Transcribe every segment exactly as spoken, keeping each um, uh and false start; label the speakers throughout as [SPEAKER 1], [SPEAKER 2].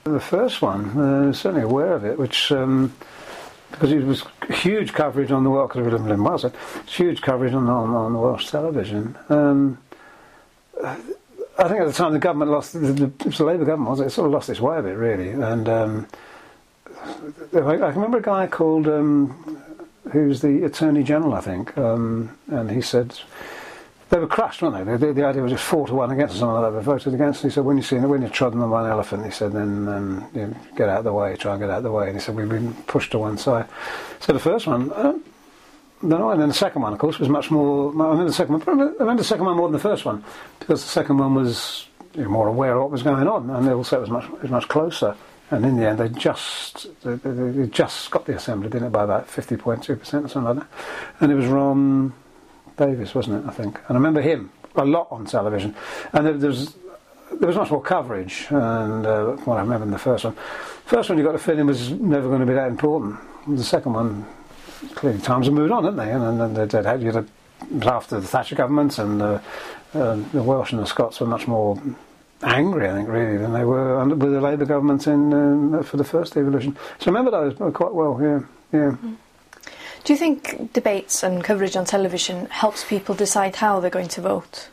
[SPEAKER 1] The first one, uh, certainly aware of it, which um, because it was huge coverage on the Welsh, because we live in Wales, huge coverage on, on, on the Welsh television. Um, I think at the time the government lost, the, the, it was the Labour government, wasn't it? It sort of lost its way a bit, really. And um, I, I can remember a guy called, um, who's the Attorney General, I think, um, and he said, they were crushed, weren't they? The, the idea was just four to one against something like that. They voted against. And he said, when you see, when you're trodden on by an elephant, he said, then um, you know, get out of the way, try and get out of the way. And he said, we've been pushed to one side. So the first one, I don't know, and then the second one, of course, was much more. I remember the second one. I remember the second one more than the first one, because the second one was, you know, more aware of what was going on, and also it was much, it was much closer. And in the end, they just they, they, they just got the Assembly, didn't it, by about fifty point two percent or something like that. And it was Ron Davis, wasn't it, I think. And I remember him a lot on television. And there, there, was, there was much more coverage and uh, from what I remember in the first one. First one, you got the feeling was never going to be that important. The second one, clearly times have moved on, haven't they? And, and, and they'd had, you had, it was after the Thatcher government, and uh, uh, the Welsh and the Scots were much more angry, I think, really, than they were under, with the Labour government in, um, for the first devolution. So I remember those quite well, yeah. yeah.
[SPEAKER 2] Mm-hmm. Do you think debates and coverage on television helps people decide how they're going to vote?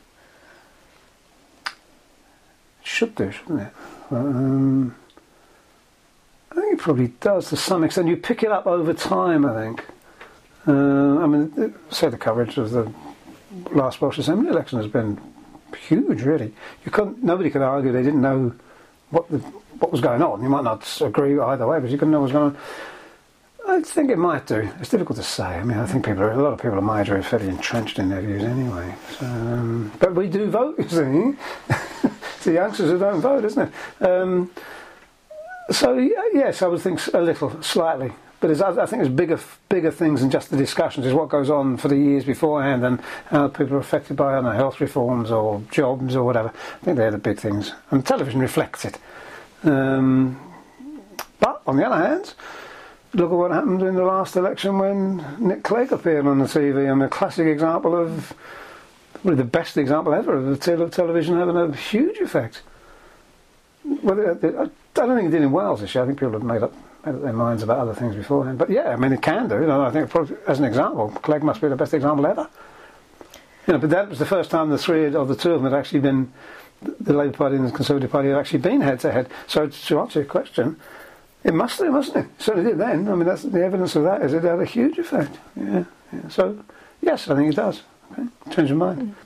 [SPEAKER 1] Should do, shouldn't it? Um, I think it probably does to some extent. You pick it up over time, I think. Uh, I mean, say the coverage of the last Welsh Assembly election has been huge, really. You couldn't. Nobody could argue they didn't know what the, what was going on. You might not agree either way, but you couldn't know what was going on. I think it might do. It's difficult to say. I mean, I think people are, a lot of people at my age are fairly entrenched in their views anyway. So, um, but we do vote, you see. It's the youngsters who don't vote, isn't it? Um, so, yes, I would think a little, slightly. But it's, I think there's bigger bigger things than just the discussions. Is what goes on for the years beforehand and how people are affected by, I don't know, health reforms or jobs or whatever. I think they're the big things. And television reflects it. Um, but, on the other hand, look at what happened in the last election when Nick Clegg appeared on the T V. I mean, a classic example of, really the best example ever of the tele- television having a huge effect. Well, I don't think it did in Wales this year. I think people have made up, made up their minds about other things beforehand. But yeah, I mean, it can do. You know, I think probably, as an example, Clegg must be the best example ever. You know, but that was the first time the three of the two of them had actually been, the Labour Party and the Conservative Party had actually been head to head. So to answer your question, it must do, mustn't it? It certainly did then. I mean, that's the evidence of that is it had a huge effect. Yeah, yeah. So, yes, I think it does. Okay. Change your mind.